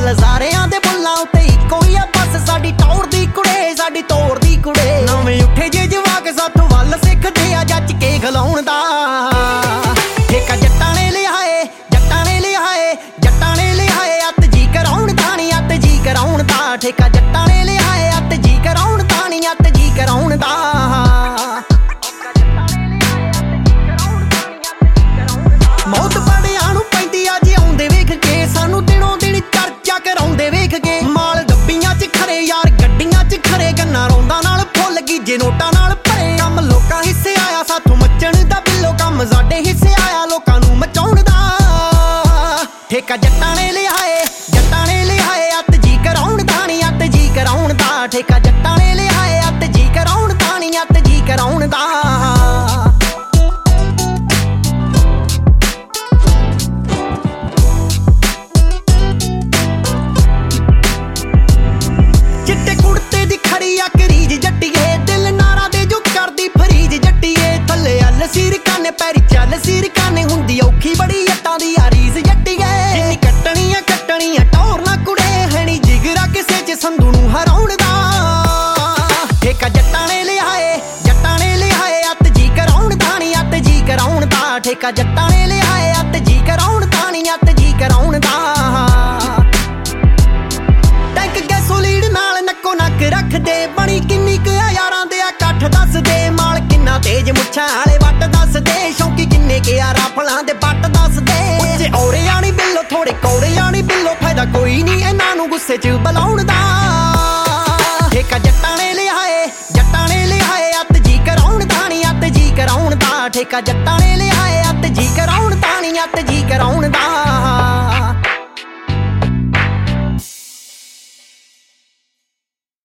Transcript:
ਨਾਲ ਸਾਰਿਆਂ ਦੇ ਬੁੱਲਾਂ ਉੱਤੇ ਇੱਕੋ ਹੀ ਆ ਬਸ ਸਾਡੀ ਟੌਰ ਦੀ ਕੁੜੇ, ਸਾਡੀ ਤੋਰ ਦੀ ਕੁੜੇ। ਨਵੇਂ ਉੱਠੇ ਜੇ ਜਵਾਕ ਸਾਥੋਂ ਵੱਲ ਸਿੱਖਦੇ ਆ ਜੱਜ ਕੇ ਖਲਾਉਣ ਦਾ। ਠੇਕਾ ਜੱਟਾਂ ਨੇ ਲਿਆ ਏ, ਜੱਟਾਂ ਨੇ ਲਿਆ ਏ, ਜੱਟਾਂ ਨੇ ਲਿਆ ਏ ਅੱਤ ਜੀ ਕਰਾਉਣ ਦਾ ਨੀ, ਅੱਤ ਜੀ ਕਰਾਉਣ ਦਾ। ਠੇਕਾ ਜੱਟਾਂ ਨੇ ਲਿਆ ਏ ਅੱਤ ਜੀ ਕਰਾਉਣ ਦਾ ਨੀ, ਅੱਤ ਜੀ ਕਰਾਉਣ ਦਾ। ਮੌਤ ਬੜਿਆਂ ਨੂੰ ਪੈਂਦੀ ਆ ਜੇ ਆਉਂਦੇ ਵੇਖ ਕੇ, ਸਾਨੂੰ ਦਿਨੋਂ ਦਿਨ ਚਰਚਾ ਕਰਾਉਂਦੇ ਵੇਖ ਕੇ। ਮਾਲ ਡੱਬੀਆਂ 'ਚ ਖਰੇ ਯਾਰ ਗੱਡੀਆਂ 'ਚ ਖਰੇ, ਗੰਨਾ ਰੌਂਦਾ ਨਾਲ ਫੁੱਲ ਗੀਜੇ ਨੋਟਾਂ ਨਾਲ ਭਰੇ। ਕੰਮ ਲੋਕਾਂ ਹਿੱਸੇ ਆਇਆ ਸਾਥੋਂ ਮੱਚਣ ਦਾ ਬਿੱਲੋ, ਕੰਮ ਸਾਡੇ ਹਿੱਸੇ ਆਇਆ ਲੋਕਾਂ ਨੂੰ ਮਚਾਉਣ ਦਾ। ਠੇਕਾ ਜੱਟਾਂ ਨੇ ਲਿਆ ਏ, ਜੱਟਾਂ ਨੇ ਲਿਆ ਏ ਅੱਤ ਜੀ ਕਰਾਉਣ ਦਾ ਨੀ, ਅੱਤ ਜੀ ਕਰਾਉਣ ਦਾ। ਠੇਕਾ ਜੱਟਾਂ ਨੇ ਲਿਆ ਏ ਅੱਤ ਜੀ ਕਰਾਉਣ ਦਾ ਨੀ, ਅੱਤ ਜੀ ਕਰਾਉਣ ਦਾ। ਚਿੱਟੇ ਕੁੜਤੇ ਦੀ ਖੜੀ ਆ ਕਰੀਜ ਜੱਟੀਏ, ਦਿਲ ਨਾਰਾ ਦੇ ਜੋ ਕਰਦੀ ਫਰੀਜ ਜੱਟੀਏ। ਥੱਲੇ ਅੱਲ ਸੀਰ ਕਾਨੇ ਪੈਰੀ ਚੱਲ ਸੀਰ ਕਾਨੇ, ਹੁੰਦੀ ਔਖੀ ਬੜੀ ਜੱਟਾਂ ਦੀ ਆ ਰੀਸ ਜੱਟੀਏ। ਜਿੰਨੀ ਕੱਟਣੀਆਂ ਕੱਟਣੀਆਂ ਟੌਰ ਨਾ ਕੁੜੇ, ਹੈਣੀ ਜਿਗਰਾ ਕਿਸੇ 'ਚ ਸੰਧੂ ਨੂੰ ਹਰਾਉਣ ਦਾ। ਠੇਕਾ ਜੱਟਾਂ ਨੇ ਲਿਆ ਏ, ਜੱਟਾਂ ਨੇ ਲਿਆ ਏ ਅੱਤ ਜੀ ਕਰਾਉਣ ਦਾ ਨੀ, ਅੱਤ ਜੀ ਕਰਾਉਣ ਦਾ। ਠੇਕਾ ਜੱਟਾਂ ਨੇ ਲਿਆ ਏ ਅੱਤ ਜੀ ਕਰਾਉਣ ਦਾ ਨੀ, ਅੱਤ ਜੀ ਕਰਾਉਣ ਦਾ। ਟੈਂਕ ਗੈਸੋਲੀਨ ਨਾਲ ਨੱਕੋ ਨੱਕ ਰੱਖਦੇ, ਬਣੀ ਕਿੰਨੀ ਕੁ ਆ ਯਾਰਾਂ ਦੇ ਆ ਇਕੱਠ ਦੱਸਦੇ। ਮਾਲ ਕਿੰਨਾ ਤੇਜ਼ ਮੁੱਛਾਂ ਵਾਲੇ ਵੱਟ ਦੱਸਦੇ, ਸ਼ੌਂਕੀ ਕਿੰਨੇ ਕੇ ਆ ਰਾਫਲਾਂ ਦੇ ਪੱਟ ਦੱਸਦੇ। ਉੱਚੇ ਔਰਿਆਂ ਨੀ ਬਿੱਲੋ ਥੋੜੇ ਕੌੜਿਆਂ ਨੀ ਬਿੱਲੋ, ਫਾਇਦਾ ਕੋਈ ਨੀ ਇਹਨਾਂ ਨੂੰ ਗੁੱਸੇ 'ਚ ਬੁਲਾਉਣ ਦਾ। ਠੇਕਾ ਜੱਟਾਂ ਨੇ ਲਿਆ ਏ, ਜੱਟਾਂ ਨੇ ਲਿਆ ਏ ਅੱਤ ਜੀ ਕਰਾਉਣ ਦਾ ਨੀ, ਅੱਤ ਜੀ ਕਰਾਉਣ ਦਾ। ਠੇਕਾ ਜੱਟਾਂ ਨੇ ਲਿਆ ਏ ਅੱਤ ਜੀ ਕਰਾਉਣ ਦਾ ਨੀ, ਅੱਤ ਜੀ ਕਰਾਉਣ ਦਾ।